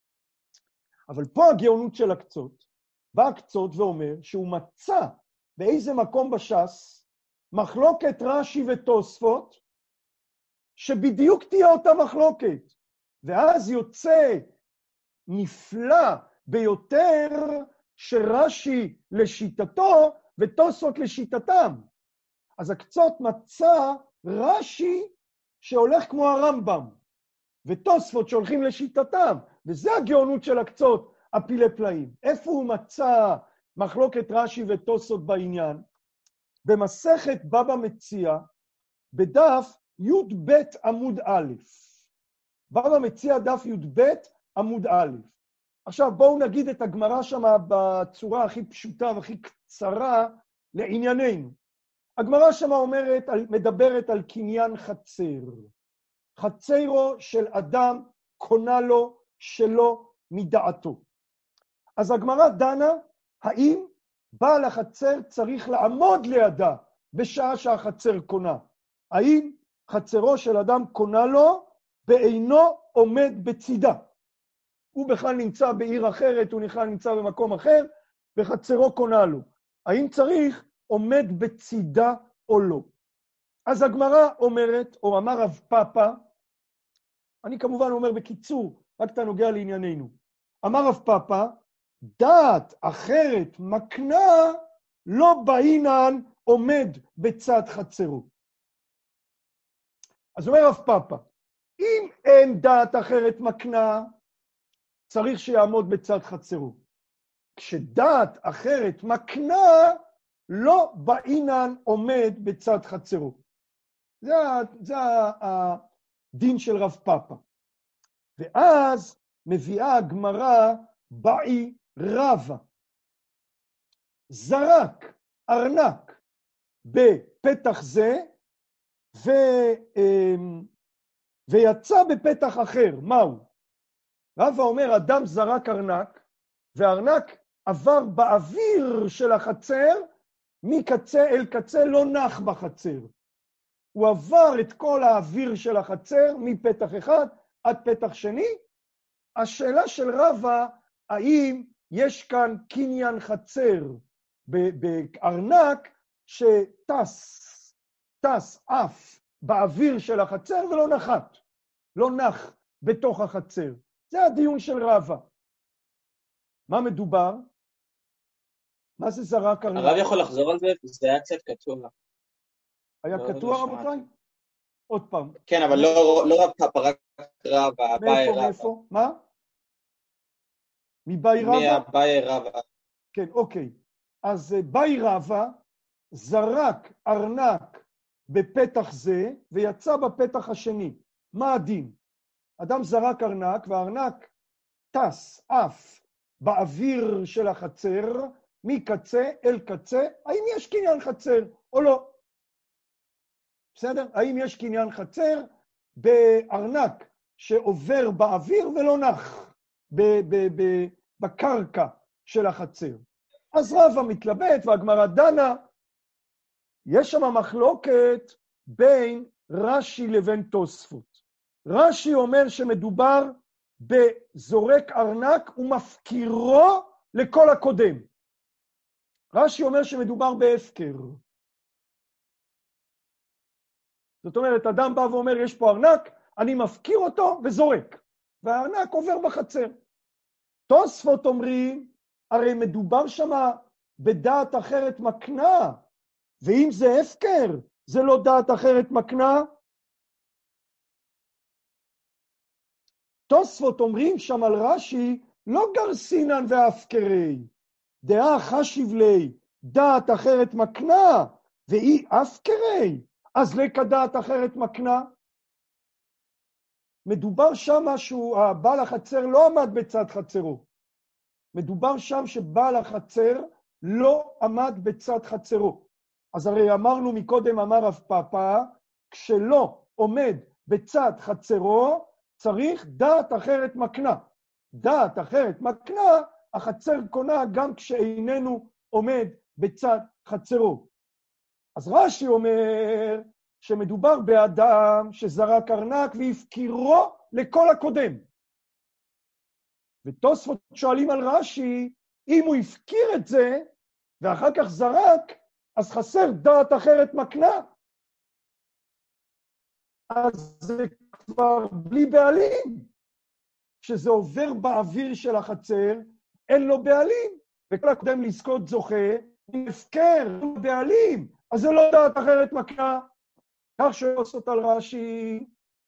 Speaker 1: אבל פה הגאונות של הקצות, בא הקצות ואומר שהוא מצא באיזה מקום בש"ס מחלוקת רש"י ותוספות, שבדיוק תהיה אותה מחלוקת. ואז יוצא נפלא ביותר שרש"י לשיטתו ותוספות לשיטתם. אז הקצות מצא רש"י שהולך כמו הרמב"ם, ותוספות שהולכים לשיטתם, וזה הגאונות של הקצות, הפילי פלאים. איפה הוא מצא מחלוקת רש"י ותוספות בעניין? במסכת בבא מציע, בדף י"ב עמוד א'. בבא מציע דף י"ב עמוד א'. עכשיו בואו נגיד את הגמרא שמה בצורה הכי פשוטה והכי קצרה לענייננו. הגמרא שמה אומרת, מדברת על קניין חצר. חצרו של אדם קונה לו שלא מדעתו. אז הגמרא דנה, האם בעל החצר צריך לעמוד לידה בשעה שהחצר קונה? האם חצרו של אדם קונה לו בעינו עומד בצידה? הוא בכלל נמצא בעיר אחרת, הוא בכלל נמצא במקום אחר, וחצרו קונה לו. האם צריך עומד בצידה או לא? אז הגמרא אומרת, או אמר רב פאפא, אני כמובן אומר בקיצור, רק אתה נוגע לענייננו. אמר רב פאפא, דעת אחרת מקנה לא בעינן עומד בצד חצרו. אז אומר רב פאפא, אם אין דעת אחרת מקנה, צריך שיעמוד בצד חצרו. כשדעת אחרת מקנה, לא בעינן עומד בצד חצרו. זה, זה הדין של רב פאפא. ואז מביאה הגמרא באי רבא. זרק ארנק בפתח זה, ו, ויצא בפתח אחר. מהו? רבא אומר, אדם זרק ארנק, והארנק עבר באוויר של החצר, מקצה אל קצה לא נח בחצר. הוא עבר את כל האוויר של החצר, מפתח אחד עד פתח שני. השאלה של רבא, האם יש כאן קניין חצר בארנק שטס, טס אף באוויר של החצר ולא נחת, לא נח בתוך החצר. זה הדיון של רבא. מה מדובר? מה זה זרק ארנק?
Speaker 6: הרב יכול לחזור על זה? זה היה קצת קטוע.
Speaker 1: היה קטוע רבותיי? עוד פעם.
Speaker 6: כן, אבל לא רב פאפא, רק רבא, באי רבא.
Speaker 1: מאיפה? מה? מבאי רבא?
Speaker 6: מבאי רבא.
Speaker 1: כן, אוקיי. אז באי רבא זרק ארנק בפתח זה ויצא בפתח השני. מה הדין? אדם זרק ארנק והארנק טס אף באוויר של החצר מקצה אל קצה. האם יש קניין חצר או לא? בסדר? האם יש קניין חצר בארנק שעובר באוויר ולא נח ב- ב- ב- בקרקע של החצר? אז רבא מתלבט והגמרא דנה. יש שם מחלוקת בין רש"י לבין תוספות. רש"י אומר שמדובר בזורק ארנק ומפקירו לכל הקודם. רש"י אומר שמדובר בהפקר. זאת אומרת, אדם בא ואומר, יש פה ארנק, אני מפקיר אותו וזורק. והארנק עובר בחצר. תוספות אומרים, הרי מדובר שם בדעת אחרת מקנה, ואם זה הפקר, זה לא דעת אחרת מקנה. תוספות אומרים שם על רש"י, לא גרסינן והפקרי, דעה חשיב לי, דעת אחרת מקנה, ואי הפקרי, אז לקה דעת אחרת מקנה. מדובר שם שהוא, הבעל החצר לא עמד בצד חצרו. מדובר שם שבעל החצר לא עמד בצד חצרו. אז הרי אמרנו מקודם, אמר רב פאפא, כשלא עומד בצד חצרו, צריך דעת אחרת מקנה. דעת אחרת מקנה, החצר קונה גם כשאיננו עומד בצד חצרו. אז רש"י אומר שמדובר באדם שזרק ארנק והפקירו לכל הקודם. ותוספות שואלים על רש"י, אם הוא הפקיר את זה ואחר כך זרק, אז חסר דעת אחרת מקנה. אז זה כבר בלי בעלים. כשזה עובר באוויר של החצר, אין לו בעלים, וכל הקודם לזכות זוכה, עם הפקר, עם בעלים, אז זה לא דעת אחרת מקנה, כך שעושות על רש"י.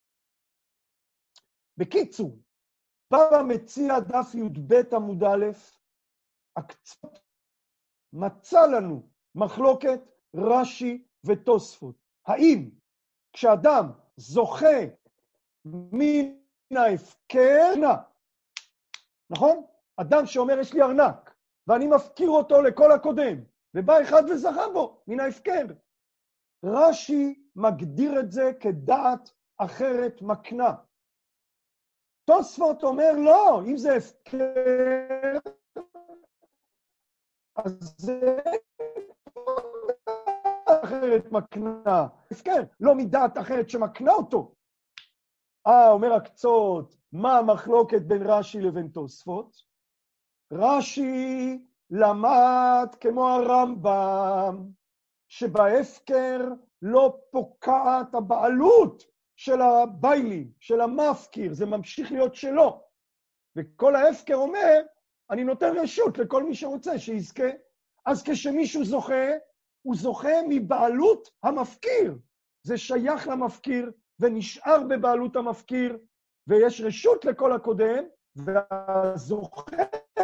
Speaker 1: בקיצור, בבא מציע דף י"ב עמוד א', הקצות מצא לנו מחלוקת רש"י ותוספות. האם כשאדם זוכה מן ההפקר, נכון? אדם שאומר יש לי ארנק, ואני מפקיר אותו לכל הקודם, ובא אחד וזכה בו מן ההפקר. רש"י מגדיר את זה כדעת אחרת מקנה. תוספות אומר לא, אם זה הפקר, אז זה אחרת מקנה. הפקר, לא מדעת אחרת שמקנה אותו. אה, אומר הקצות, מה המחלוקת בין רש"י לבין תוספות? רש"י למד כמו הרמב"ם, שבהפקר לא פוקעת הבעלות של הביילים, של המפקיר, זה ממשיך להיות שלו. וכל ההפקר אומר, אני נותן רשות לכל מי שרוצה שיזכה. אז כשמישהו זוכה, הוא זוכה מבעלות המפקיר. זה שייך למפקיר ונשאר בבעלות המפקיר, ויש רשות לכל הקודם, והזוכה,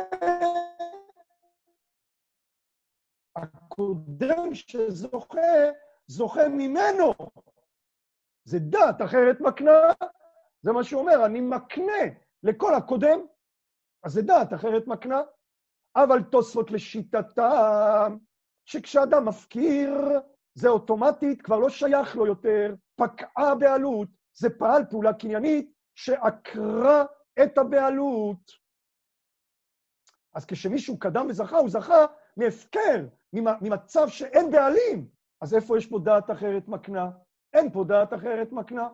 Speaker 1: הקודם שזוכה, זוכה ממנו. זה דת אחרת מקנה, זה מה שהוא אומר, אני מקנה לכל הקודם, אז זה דת אחרת מקנה. אבל תוספות לשיטתם, שכשאדם מפקיר, זה אוטומטית, כבר לא שייך לו יותר, פקעה בעלות, זה פעל פעולה קניינית, שעקרה את הבעלות. אז כשמישהו קדם וזכה, הוא זכה מהפקר, ממצב שאין בעלים. אז איפה יש פה דעת אחרת מקנה? אין פה דעת אחרת מקנה.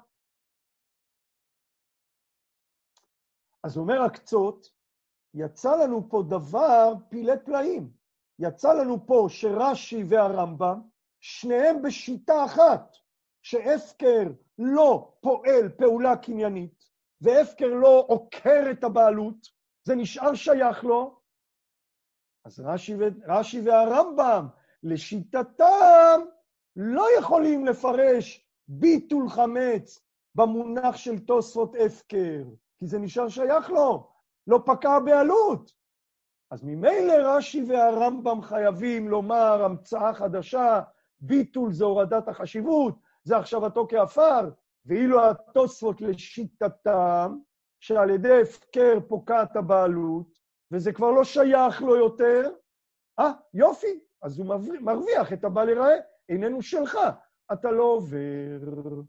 Speaker 1: אז אומר הקצות, יצא לנו פה דבר פילי פלאים. יצא לנו פה שרש"י והרמב"ם, שניהם בשיטה אחת, שהפקר לא פועל פעולה קניינית, והפקר לא עוקר את הבעלות, זה נשאר שייך לו. אז רש"י, רש"י והרמב"ם, לשיטתם, לא יכולים לפרש ביטול חמץ במונח של תוספות הפקר, כי זה נשאר שייך לו, לא פקע בעלות. אז ממילא רש"י והרמב"ם חייבים לומר המצאה חדשה, ביטול זה הורדת החשיבות, זה החשבתו כעפר, ואילו התוספות לשיטתם, שעל ידי הפקר פוקעת הבעלות, וזה כבר לא שייך לו יותר, אה, יופי, אז הוא מרוויח את הבא לראה, איננו שלך, אתה לא עובר.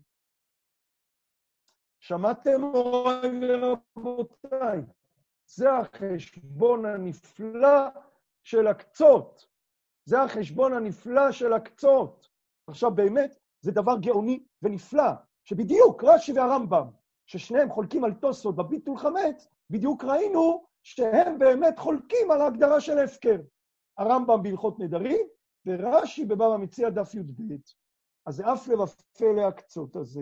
Speaker 1: שמעתם מוריי ורבותיי? זה החשבון הנפלא של הקצות. זה החשבון הנפלא של הקצות. עכשיו באמת, זה דבר גאוני ונפלא, שבדיוק רש"י והרמב"ם, ששניהם חולקים על תוספות בביטול חמץ, בדיוק ראינו שהם באמת חולקים על ההגדרה של הפקר. הרמב"ם בהלכות נדרים, ורש"י בבבא מציעא דף י"ב. אז זה אף לבפלא הקצות הזה.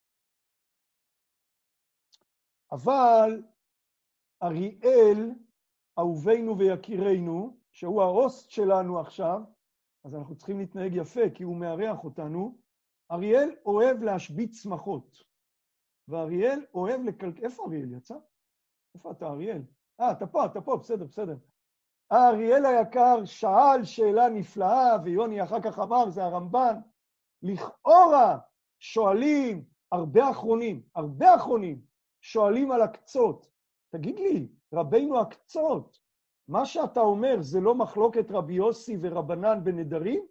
Speaker 1: אבל אריאל, אהובנו ויקירנו, שהוא ההוסט שלנו עכשיו, אז אנחנו צריכים להתנהג יפה, כי הוא מארח אותנו, אריאל אוהב להשבית שמחות. ואריאל אוהב לקלקל... איפה אריאל יצא? איפה אתה, אריאל? אה, אתה פה, אתה פה, בסדר, בסדר. אריאל היקר שאל שאלה נפלאה, ויוני אחר כך אמר, זה הרמב"ן, לכאורה שואלים הרבה אחרונים, הרבה אחרונים, שואלים על הקצות. תגיד לי, רבינו הקצות, מה שאתה אומר זה לא מחלוקת רבי יוסי ורבנן בנדרים?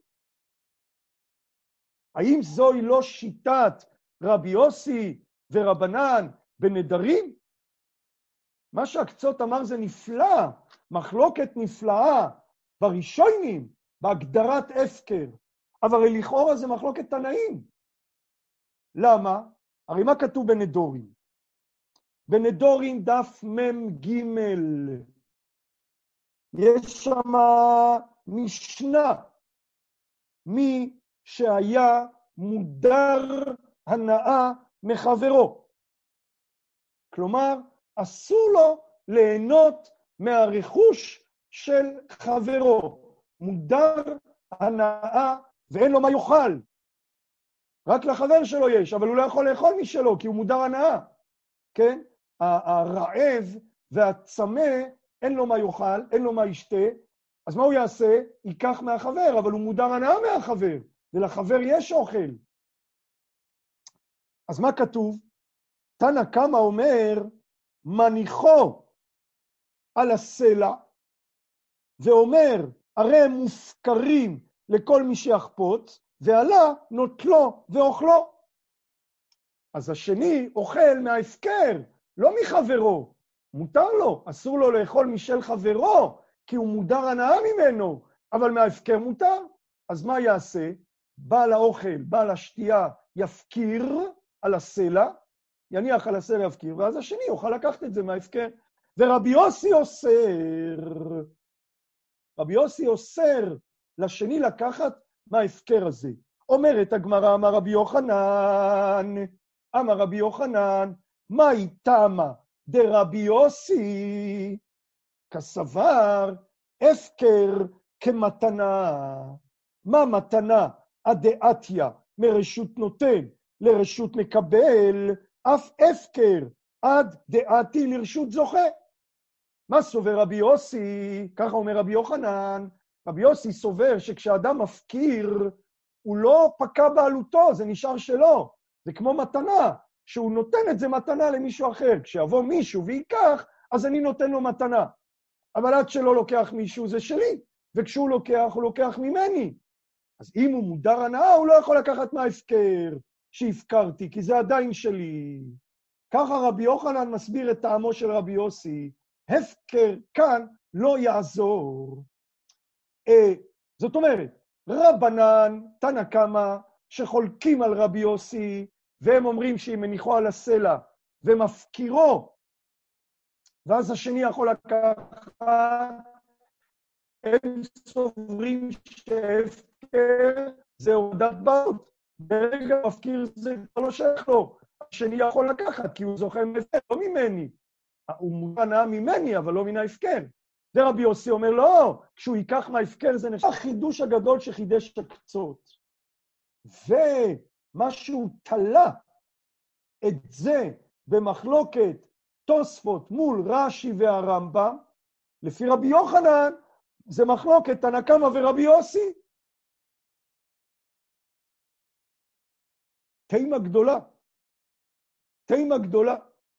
Speaker 1: האם זוהי לא שיטת רבי יוסי ורבנן בנדרים? מה שהקצות אמר זה נפלא, מחלוקת נפלאה, בראשונים, בהגדרת הפקר, אבל לכאורה זה מחלוקת תנאים. למה? הרי מה כתוב בנדורים? בנדורים דף מם ג' יש שם משנה, מי שהיה מודר הנאה מחברו. כלומר, אסור לו ליהנות מהרכוש של חברו. מודר הנאה ואין לו מה יאכל. רק לחבר שלו יש, אבל הוא לא יכול לאכול משלו, כי הוא מודר הנאה. כן? הרעב והצמא, אין לו מה יאכל, אין לו מה ישתה, אז מה הוא יעשה? ייקח מהחבר, אבל הוא מודר הנאה מהחבר, ולחבר יש אוכל. אז מה כתוב? תנא קמא אומר, מניחו על הסלע, ואומר, הרי הם מופקרים לכל מי שיחפוץ, ועלה נוטלו ואוכלו. אז השני אוכל מההפקר, לא מחברו. מותר לו, אסור לו לאכול משל חברו, כי הוא מודר הנאה ממנו, אבל מההפקר מותר. אז מה יעשה? בעל האוכל, בעל השתייה, יפקיר על הסלע, יניח על הסלע יפקיר, ואז השני יוכל לקחת את זה מההפקר. ורבי יוסי אוסר, רבי יוסי אוסר לשני לקחת מההפקר הזה. אומרת הגמרא, אמר רבי יוחנן, אמר רבי יוחנן, מהי תמה דרבי יוסי? כסבר, הפקר כמתנה. מה מתנה? הדעתיה מרשות נותן לרשות מקבל, אף הפקר עד דעתי לרשות זוכה. מה סובר רבי יוסי? ככה אומר רבי יוחנן. רבי יוסי סובר שכשאדם מפקיר, הוא לא פקע בעלותו, זה נשאר שלו. זה כמו מתנה, שהוא נותן את זה מתנה למישהו אחר. כשיבוא מישהו ויקח, אז אני נותן לו מתנה. אבל עד שלא לוקח מישהו, זה שלי. וכשהוא לוקח, הוא לוקח ממני. אז אם הוא מודר הנאה, הוא לא יכול לקחת מההפקר שהפקרתי, כי זה עדיין שלי. ככה רבי יוחנן מסביר את טעמו של רבי יוסי. הפקר כאן לא יעזור. אה, זאת אומרת, רבנן, תנא קמא, שחולקים על רבי יוסי, והם אומרים שהיא מניחו על הסלע, ומפקירו, ואז השני יכול לקחת, הם סוברים שהפקר זה הורדת בעלות. ברגע מפקיר זה לא שייך לו. השני יכול לקחת, כי הוא זוכה מהפקר, לא ממני. הוא מודר הנאה ממני, אבל לא מן ההפקר. זה רבי יוסי אומר, לא, כשהוא ייקח מההפקר זה נחשב החידוש הגדול שחידש הקצות. ומה שהוא תלה את זה במחלוקת תוספות מול רש"י והרמב"ם, לפי רבי יוחנן, זה מחלוקת תנא קמא ורבי יוסי. תימה גדולה. תימה גדולה.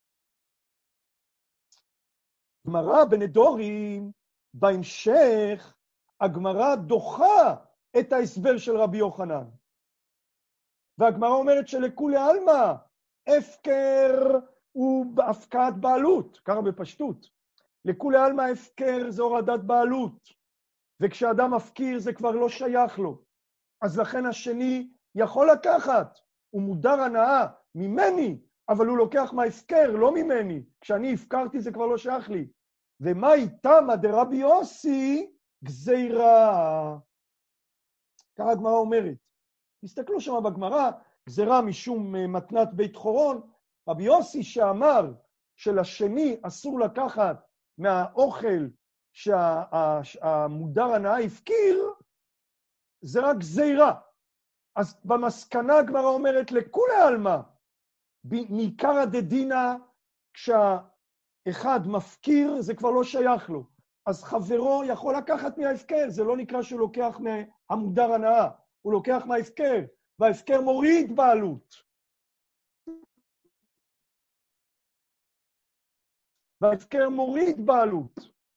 Speaker 1: גמרא בנדורים, בהמשך, הגמרא דוחה את ההסבר של רבי יוחנן. והגמרא אומרת שלכולי עלמא, הפקר הוא בהפקעת בעלות, ככה בפשטות. לכולי עלמא הפקר זה הורדת בעלות, וכשאדם מפקיר זה כבר לא שייך לו. אז לכן השני יכול לקחת, הוא מודר הנאה ממני, אבל הוא לוקח מההפקר, לא ממני. כשאני הפקרתי זה כבר לא שייך לי. ומה תמה דרבי יוסי? גזירה. ככה הגמרא אומרת. תסתכלו שם בגמרא, גזירה משום מתנת בית חורון. רבי יוסי שאמר שלשני אסור לקחת מהאוכל שהמודר הנאה הפקיר, זה רק גזירה. אז במסקנה הגמרא אומרת לכולי עלמא, מעיקרא דדינא, כשהאחד מפקיר, זה כבר לא שייך לו. אז חברו יכול לקחת מההפקר, זה לא נקרא שהוא לוקח מהמודר הנאה, הוא לוקח מההפקר, וההפקר מוריד בעלות. וההפקר מוריד בעלות.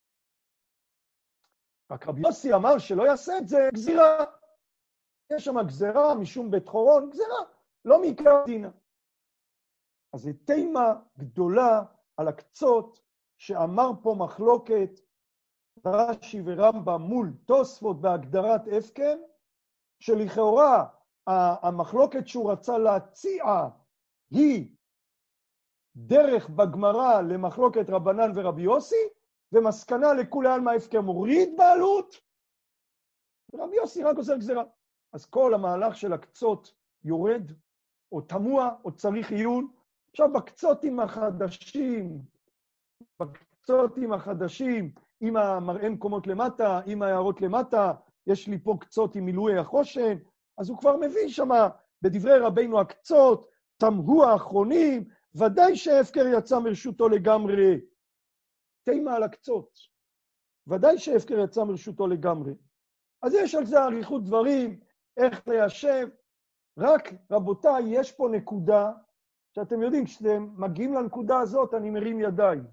Speaker 1: רק רבי יוסי אמר שלא יעשה את זה גזירה. יש שם גזירה משום בית חורון, גזירה, לא מעיקרא דינא. אז זה תימה גדולה על הקצות, שאמר פה מחלוקת רש"י ורמב"ם מול תוספות בהגדרת הפקר, שלכאורה המחלוקת שהוא רצה להציע היא דרך בגמרא למחלוקת רבנן ורבי יוסי, ומסקנה לכולי עלמא הפקר מוריד בעלות, ורבי יוסי רק עושה גזירה. אז כל המהלך של הקצות יורד, או תמוה, או צריך עיון. עכשיו, בקצותים החדשים, בקצותים החדשים, עם המראה מקומות למטה, עם ההערות למטה, יש לי פה קצות עם מילואי החושן, אז הוא כבר מביא שמה, בדברי רבינו הקצות, תמהו האחרונים, ודאי שההפקר יצא מרשותו לגמרי. תימה על הקצות. ודאי שההפקר יצא מרשותו לגמרי. אז יש על זה אריכות דברים, איך ליישב. רק, רבותיי, יש פה נקודה, שאתם יודעים, כשאתם מגיעים לנקודה הזאת, אני מרים ידיים.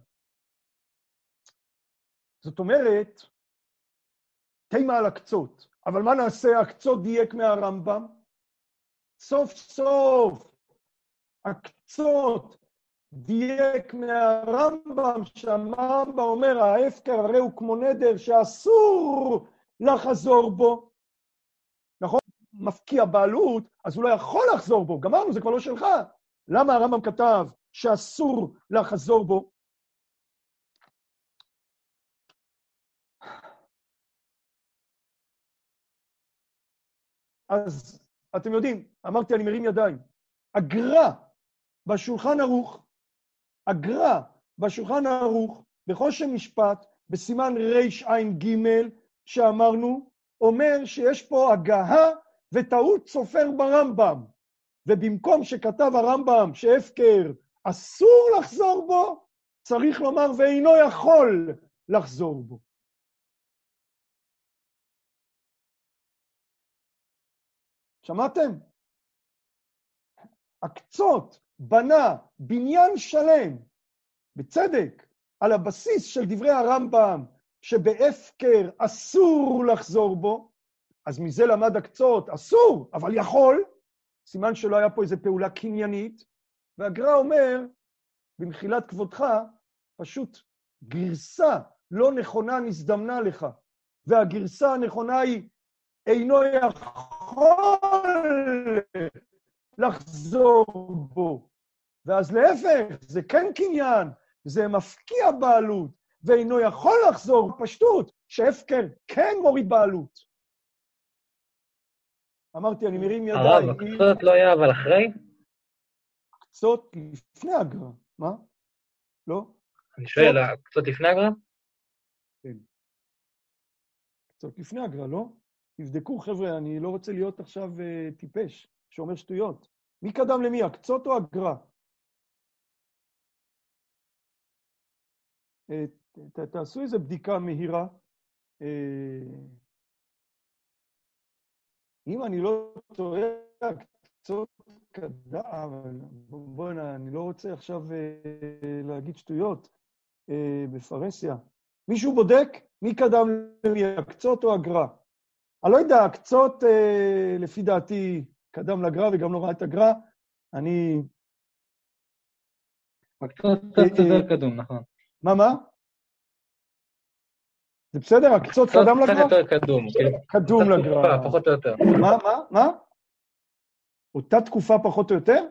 Speaker 1: זאת אומרת, תימה על הקצות. אבל מה נעשה? הקצות דייק מהרמב"ם. סוף סוף, הקצות דייק מהרמב"ם, שהרמב"ם אומר, ההפקר הרי הוא כמו נדר שאסור לחזור בו. נכון? מפקיע בעלות, אז הוא לא יכול לחזור בו. גמרנו, זה כבר לא שלך. למה הרמב"ם כתב שאסור לחזור בו? אז אתם יודעים, אמרתי, אני מרים ידיים. הגר"א בשולחן ערוך, הגר"א בשולחן ערוך, בחושן משפט, בסימן רע"ג, שאמרנו, אומר שיש פה הגהה וטעות סופר ברמב"ם. ובמקום שכתב הרמב"ם שהפקר אסור לחזור בו, צריך לומר ואינו יכול לחזור בו. שמעתם? הקצות בנה בניין שלם, בצדק, על הבסיס של דברי הרמב"ם, שבהפקר אסור לחזור בו, אז מזה למד הקצות, אסור, אבל יכול, סימן שלא היה פה איזו פעולה קניינית, והגר"א אומר, במחילת כבודך, פשוט גרסה לא נכונה נזדמנה לך, והגרסה הנכונה היא, אינו יכול לחזור בו. ואז להפך, זה כן קניין, זה מפקיע בעלות, ואינו יכול לחזור פשטות, שהפקר כן מוריד בעלות. אמרתי, אני מרים ידיים.
Speaker 3: הרב, הקצות לא היה, אבל אחרי?
Speaker 1: הקצות לפני הגר"א, מה? לא?
Speaker 3: אני שואל, הקצות לפני הגר"א?
Speaker 1: כן. הקצות לפני הגר"א, לא? תבדקו, חבר'ה, אני לא רוצה להיות עכשיו uh, טיפש, שאומר שטויות. מי קדם למי, הקצות או הגר"א? Uh, ת, תעשו איזו בדיקה מהירה. Uh, אם אני לא טועה, הקצות קדם, אבל בואו, אני לא רוצה עכשיו uh, להגיד שטויות uh, בפרהסיה. מישהו בודק? מי קדם למי, הקצות או הגר"א? אני לא יודע, הקצות, אה, לפי דעתי, קדם לגר"א וגם לא ראה את הגר"א. אני...
Speaker 3: הקצות קצת יותר קדום, נכון.
Speaker 1: מה, מה? זה בסדר? הקצות קדם לגר"א?
Speaker 3: קצת יותר קדום.
Speaker 1: קדום לגר"א.
Speaker 3: פחות או יותר.
Speaker 1: מה, מה, מה? אותה תקופה פחות או יותר?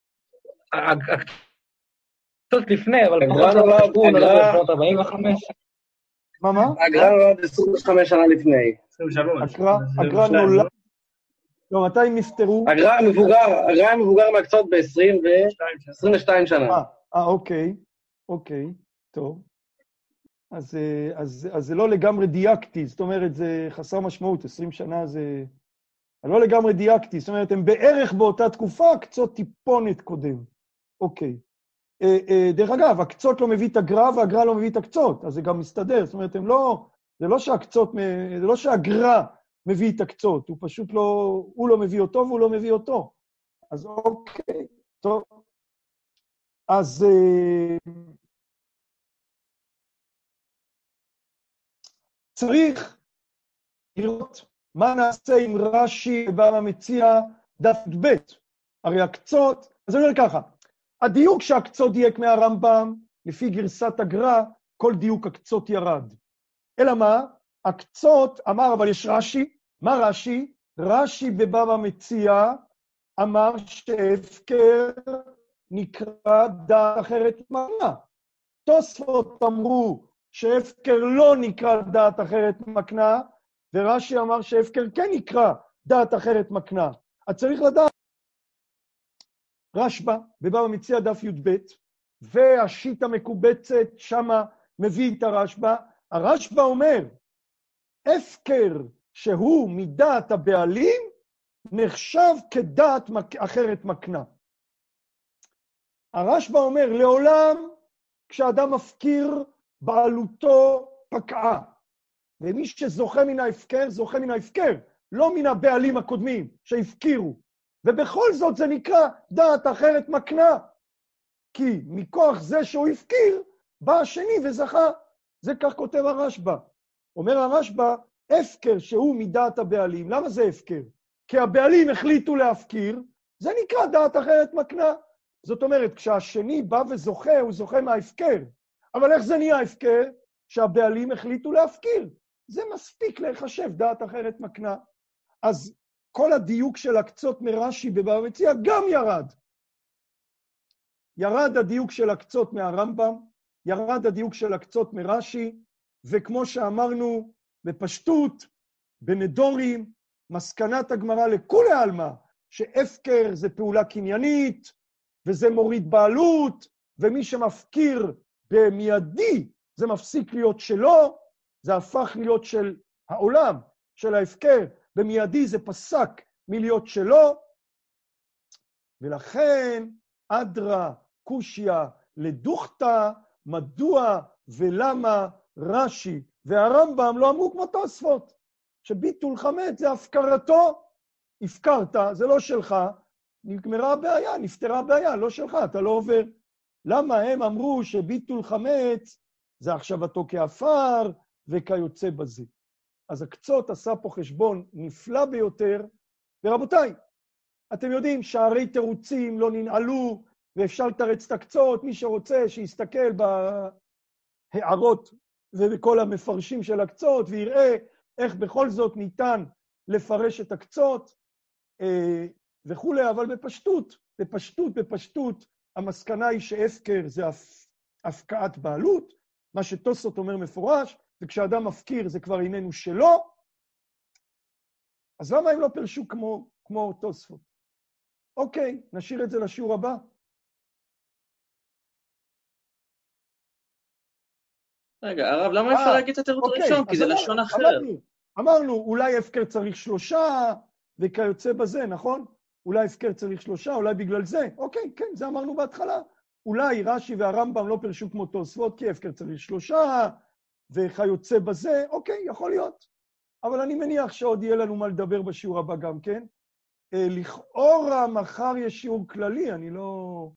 Speaker 3: הקצות לפני, אבל פחות
Speaker 4: הגר"א נולד, הגר"א...
Speaker 3: ארבעים וחמש.
Speaker 1: מה, מה?
Speaker 4: הגר"א נולד עשרים וחמש שנה לפני. עשרים ושלוש.
Speaker 1: הגר"א נולד... לא, מתי הם נפטרו?
Speaker 4: הגר"א המבוגר, הגר"א המבוגר מהקצות ב-עשרים ושתיים שנה.
Speaker 1: אה, אוקיי, אוקיי, טוב. אז, אז, אז זה לא לגמרי דייקתי, זאת אומרת, זה חסר משמעות, עשרים שנה זה... לא לגמרי דייקתי, זאת אומרת, הם בערך באותה תקופה, קצות טיפונת קודם. אוקיי. דרך אגב, הקצות לא מביא את הגר"א, והגר"א לא מביא את הקצות, אז זה גם מסתדר, זאת אומרת, הם לא... זה לא שהקצות, זה לא שהגר"א מביא את הקצות, הוא פשוט לא... הוא לא מביא אותו והוא לא מביא אותו. אז אוקיי, טוב. אז... צריך לראות מה נעשה עם רש"י בבבא מציעא דף ב'. הרי הקצות, אז אני אומר ככה, הדיוק שהקצות דייק מהרמב"ם, לפי גרסת הגר"א, כל דיוק הקצות ירד. אלא מה? הקצות אמר, אבל יש רש"י, מה רש"י? רש"י בבבא מציעא אמר שהפקר נקרא דעת אחרת מקנה. תוספות אמרו שהפקר לא נקרא דעת אחרת מקנה, ורש"י אמר שהפקר כן נקרא דעת אחרת מקנה. אז צריך לדעת רשב"א, בבבא מציעא דף י"ב, והשיטה מקובצת שמה מביא את הרשב"א. הרשב"א אומר, הפקר שהוא מדעת הבעלים, נחשב כדעת אחרת מקנה. הרשב"א אומר, לעולם כשאדם מפקיר, בעלותו פקעה. ומי שזוכה מן ההפקר, זוכה מן ההפקר, לא מן הבעלים הקודמים שהפקירו. ובכל זאת זה נקרא דעת אחרת מקנה. כי מכוח זה שהוא הפקיר, בא השני וזכה. זה כך כותב הרשב"א. אומר הרשב"א, הפקר שהוא מדעת הבעלים. למה זה הפקר? כי הבעלים החליטו להפקיר, זה נקרא דעת אחרת מקנה. זאת אומרת, כשהשני בא וזוכה, הוא זוכה מההפקר. אבל איך זה נהיה הפקר? שהבעלים החליטו להפקיר. זה מספיק לחשב דעת אחרת מקנה. אז כל הדיוק של הקצות מרש"י בבבא מציעא גם ירד. ירד הדיוק של הקצות מהרמב"ם, ירד הדיוק של הקצות מרש"י, וכמו שאמרנו בפשטות, בנדורים, מסקנת הגמרא לכולי עלמא, שהפקר זה פעולה קניינית, וזה מוריד בעלות, ומי שמפקיר במיידי, זה מפסיק להיות שלו, זה הפך להיות של העולם, של ההפקר, במיידי זה פסק מלהיות שלו, ולכן אדרא קושיא לדוכתא, מדוע ולמה רש"י והרמב"ם לא אמרו כמו תוספות, שביטול חמץ זה הפקרתו, הפקרת, זה לא שלך, נגמרה הבעיה, נפתרה הבעיה, לא שלך, אתה לא עובר. למה הם אמרו שביטול חמץ זה החשבתו כעפר וכיוצא בזה? אז הקצות עשה פה חשבון נפלא ביותר, ורבותיי, אתם יודעים שערי תירוצים לא ננעלו, ואפשר לתרץ את הקצות, מי שרוצה שיסתכל בהערות ובכל המפרשים של הקצות, ויראה איך בכל זאת ניתן לפרש את הקצות וכו', אבל בפשטות, בפשטות, בפשטות, המסקנה היא שהפקר זה הפקעת בעלות, מה שתוספות אומר מפורש, וכשאדם מפקיר זה כבר איננו שלו, אז למה הם לא פרשו כמו, כמו תוספות? אוקיי, נשאיר את זה לשיעור הבא.
Speaker 6: רגע, הרב, למה אפשר להגיד את התירוץ הראשון? כי זה לשון אחר.
Speaker 1: אמרנו, אולי הפקר צריך שלושה, וכיוצא בזה, נכון? אולי הפקר צריך שלושה, אולי בגלל זה. אוקיי, כן, זה אמרנו בהתחלה. אולי רש"י והרמב"ם לא פרשו כמו תוספות, כי הפקר צריך שלושה, וכיוצא בזה, אוקיי, יכול להיות. אבל אני מניח שעוד יהיה לנו מה לדבר בשיעור הבא גם כן. לכאורה מחר יש שיעור כללי, אני לא...